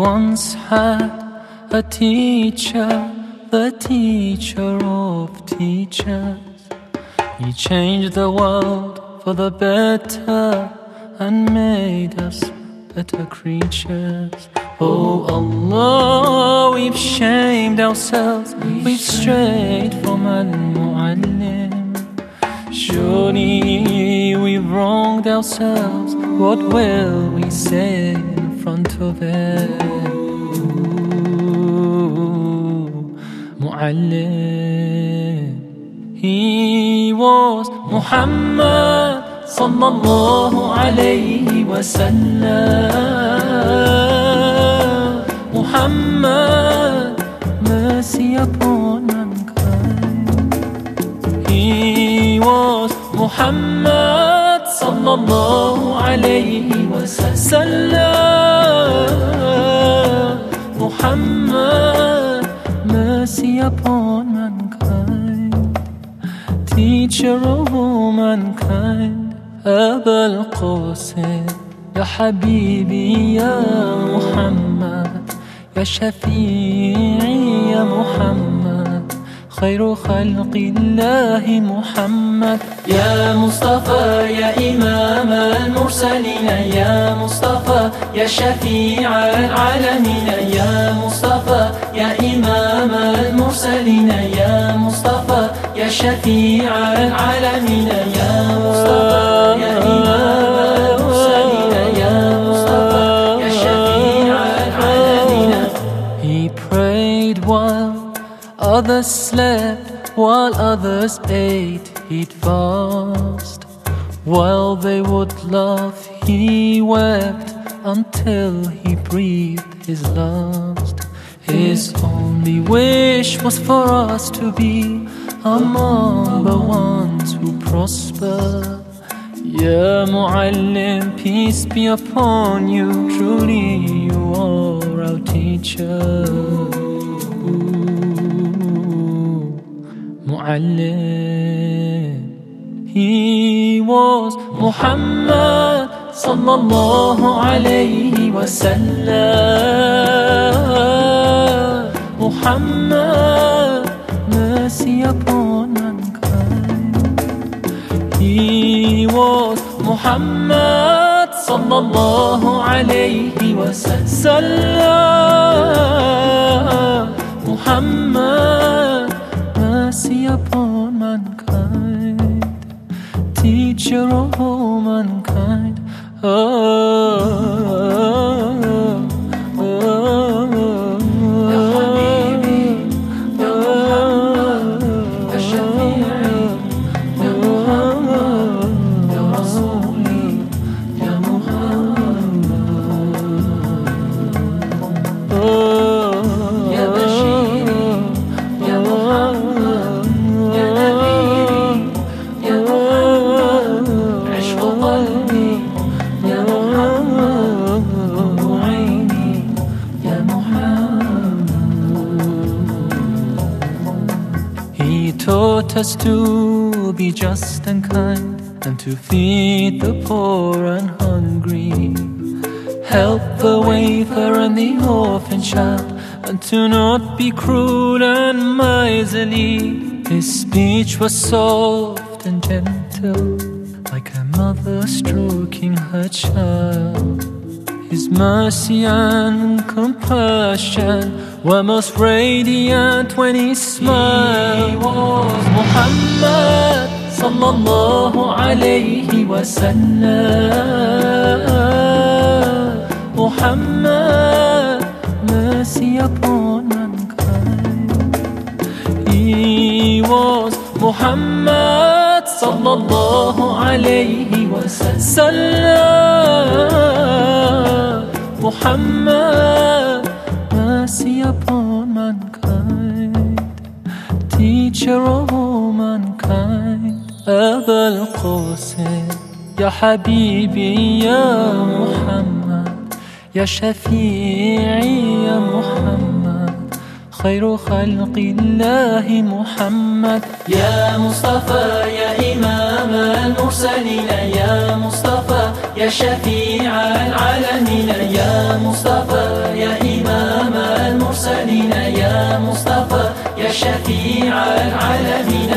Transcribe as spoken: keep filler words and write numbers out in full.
once had a teacher, the teacher of teachers. He changed the world for the better and made us better creatures. Oh Allah, we've shamed ourselves, we've strayed from Al-Mu'allim. Surely we've wronged ourselves, what will we say in front of it? Mu'allim. He was Muhammad sallallahu alayhi wa sallam. Muhammad, mercy upon mankind. He was Muhammad sallallahu alayhi wa sallam. Muhammad, mercy upon mankind. Teacher of all mankind. أبا القاسم يا حبيبي يا محمد، يا شفيعي يا محمد، خير خلق الله محمد. يا مصطفى يا إمام المرسلين، يا مصطفى يا شفيع العالمين، يا مصطفى يا إمام المرسلين، يا مصطفى يا شفيع العالمين، يا مصطفى يا إمام المرسلين، يا مصطفى يا شفيع العالمين. He prayed while others slept, while others ate, he'd fast. While they would laugh, he wept until he breathed his last. His only wish was for us to be among the ones who prosper. Ya Mu'allim, peace be upon you, truly you are our teacher. Mu'allim. He was Muhammad sallallahu alayhi wa sallam. Muhammad, mercy upon mankind. He was Muhammad sallallahu alayhi wa sallam. Muhammad, mercy upon mankind. Teacher of all mankind. Oh, oh, oh, oh. Ya Habibi, Ya Muhammad, Ya Shafi'i, Ya Muhammad, Ya Rasuli, Ya Muhammad. Oh, Ya Bashiri, Ya Muhammad, Ya Nabiri, Ya Muhammad, عشق قلبي يا محمد، نور عيني يا محمد. He taught us to be just and kind, and to feed the poor and hungry, help the wafer and the orphan child, and to not be cruel and miserly. His speech was soft and gentle, like a mother stroking her child. His mercy and compassion were most radiant when he smiled. He was Muhammad sallallahu alayhi wa sallam. Muhammad, mercy upon mankind. He was Muhammad sallallahu alayhi wa sallam. Muhammad, mercy upon mankind. Teacher of all mankind. أبا القاسم يا حبيبي يا محمد، يا شفيعي يا محمد، خير خلق الله محمد. يا مصطفى يا إمام المرسلين، يا مصطفى يا شفيع العالمين، يا مصطفى يا إمام المرسلين، يا مصطفى يا شفيع العالمين.